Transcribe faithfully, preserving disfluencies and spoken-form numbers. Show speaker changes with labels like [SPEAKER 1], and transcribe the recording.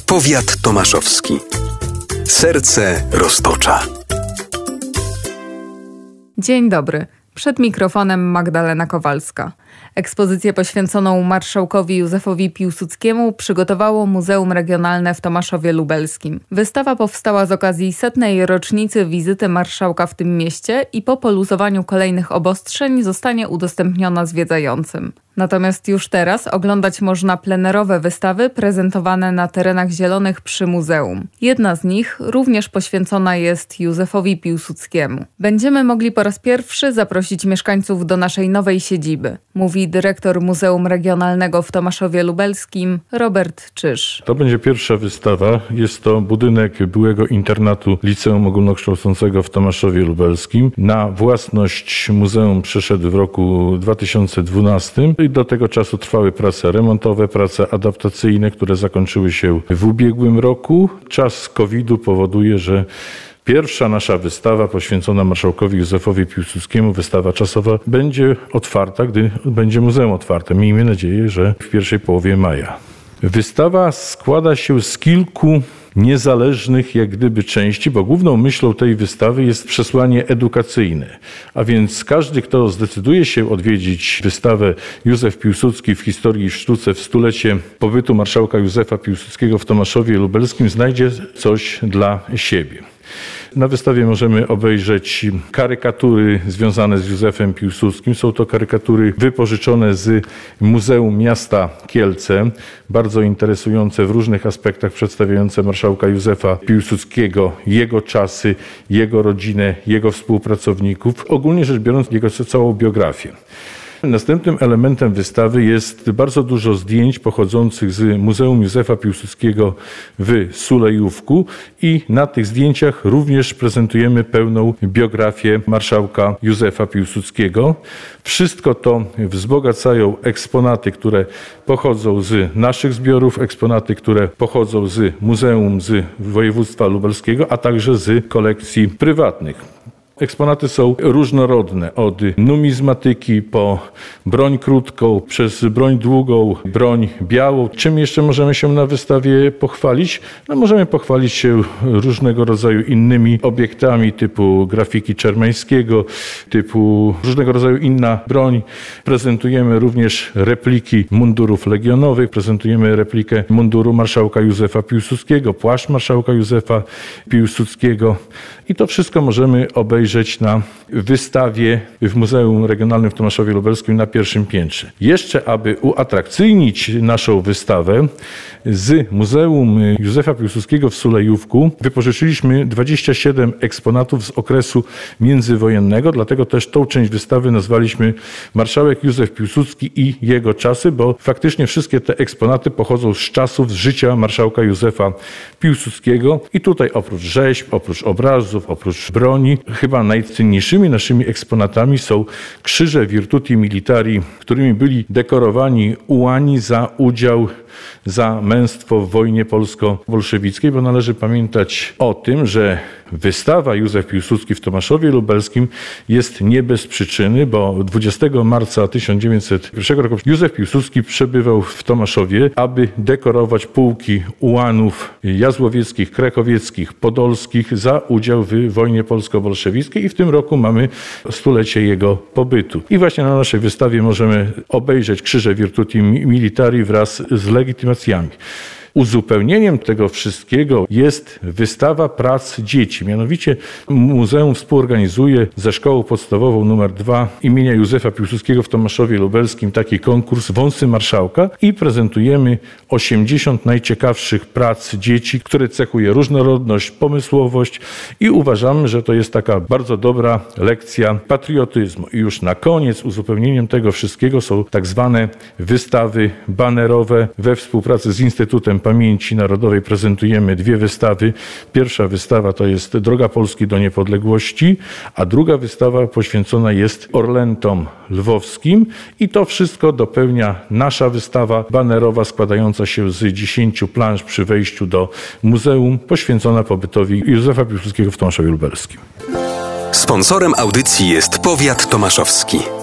[SPEAKER 1] Powiat tomaszowski. Serce Roztocza.
[SPEAKER 2] Dzień dobry. Przed mikrofonem Magdalena Kowalska. Ekspozycję poświęconą marszałkowi Józefowi Piłsudskiemu przygotowało Muzeum Regionalne w Tomaszowie Lubelskim. Wystawa powstała z okazji setnej rocznicy wizyty marszałka w tym mieście i po poluzowaniu kolejnych obostrzeń zostanie udostępniona zwiedzającym. Natomiast już teraz oglądać można plenerowe wystawy prezentowane na terenach zielonych przy muzeum. Jedna z nich również poświęcona jest Józefowi Piłsudskiemu. Będziemy mogli po raz pierwszy zaprosić mieszkańców do naszej nowej siedziby, mówi dyrektor Muzeum Regionalnego w Tomaszowie Lubelskim Robert Czyż.
[SPEAKER 3] To będzie pierwsza wystawa. Jest to budynek byłego internatu Liceum Ogólnokształcącego w Tomaszowie Lubelskim. Na własność muzeum przeszedł w roku dwa tysiące dwunastym. Do tego czasu trwały prace remontowe, prace adaptacyjne, które zakończyły się w ubiegłym roku. Czas kowida powoduje, że pierwsza nasza wystawa poświęcona marszałkowi Józefowi Piłsudskiemu, wystawa czasowa, będzie otwarta, gdy będzie muzeum otwarte. Miejmy nadzieję, że w pierwszej połowie maja. Wystawa składa się z kilku niezależnych jak gdyby części, bo główną myślą tej wystawy jest przesłanie edukacyjne. A więc każdy, kto zdecyduje się odwiedzić wystawę Józef Piłsudski w historii i w sztuce w stulecie pobytu marszałka Józefa Piłsudskiego w Tomaszowie Lubelskim, znajdzie coś dla siebie. Na wystawie możemy obejrzeć karykatury związane z Józefem Piłsudskim. Są to karykatury wypożyczone z Muzeum Miasta Kielce, bardzo interesujące w różnych aspektach, przedstawiające marszałka Józefa Piłsudskiego, jego czasy, jego rodzinę, jego współpracowników, ogólnie rzecz biorąc jego całą biografię. Następnym elementem wystawy jest bardzo dużo zdjęć pochodzących z Muzeum Józefa Piłsudskiego w Sulejówku i na tych zdjęciach również prezentujemy pełną biografię marszałka Józefa Piłsudskiego. Wszystko to wzbogacają eksponaty, które pochodzą z naszych zbiorów, eksponaty, które pochodzą z muzeum z województwa lubelskiego, a także z kolekcji prywatnych. Eksponaty są różnorodne, od numizmatyki po broń krótką, przez broń długą, broń białą. Czym jeszcze możemy się na wystawie pochwalić? No, możemy pochwalić się różnego rodzaju innymi obiektami typu grafiki Czermańskiego, typu różnego rodzaju inna broń. Prezentujemy również repliki mundurów legionowych, prezentujemy replikę munduru marszałka Józefa Piłsudskiego, płaszcz marszałka Józefa Piłsudskiego i to wszystko możemy obejrzeć na wystawie w Muzeum Regionalnym w Tomaszowie Lubelskim na pierwszym piętrze. Jeszcze, aby uatrakcyjnić naszą wystawę, z Muzeum Józefa Piłsudskiego w Sulejówku wypożyczyliśmy dwadzieścia siedem eksponatów z okresu międzywojennego, dlatego też tą część wystawy nazwaliśmy Marszałek Józef Piłsudski i jego czasy, bo faktycznie wszystkie te eksponaty pochodzą z czasów z życia marszałka Józefa Piłsudskiego i tutaj oprócz rzeźb, oprócz obrazów, oprócz broni, chyba najcenniejszymi naszymi eksponatami są krzyże Virtuti Militari, którymi byli dekorowani ułani za udział, za męstwo w wojnie polsko-bolszewickiej, bo należy pamiętać o tym, że wystawa Józef Piłsudski w Tomaszowie Lubelskim jest nie bez przyczyny, bo dwudziestego marca tysiąc dziewięćset pierwszego roku Józef Piłsudski przebywał w Tomaszowie, aby dekorować pułki ułanów jazłowieckich, krakowieckich, podolskich za udział w wojnie polsko-bolszewickiej i w tym roku mamy stulecie jego pobytu. I właśnie na naszej wystawie możemy obejrzeć krzyże Virtuti Militari wraz z legitymacjami. Uzupełnieniem tego wszystkiego jest wystawa prac dzieci. Mianowicie muzeum współorganizuje ze szkołą podstawową numer dwa imienia Józefa Piłsudskiego w Tomaszowie Lubelskim taki konkurs Wąsy Marszałka i prezentujemy osiemdziesiąt najciekawszych prac dzieci, które cechuje różnorodność, pomysłowość i uważamy, że to jest taka bardzo dobra lekcja patriotyzmu. I już na koniec uzupełnieniem tego wszystkiego są tak zwane wystawy banerowe. We współpracy z Instytutem Pamięci Narodowej prezentujemy dwie wystawy. Pierwsza wystawa to jest Droga Polski do niepodległości, a druga wystawa poświęcona jest Orlentom lwowskim i to wszystko dopełnia nasza wystawa banerowa składająca się z dziesięciu plansz przy wejściu do muzeum, poświęcona pobytowi Józefa Piłsudskiego w Tomaszowie Lubelskim.
[SPEAKER 1] Sponsorem audycji jest Powiat Tomaszowski.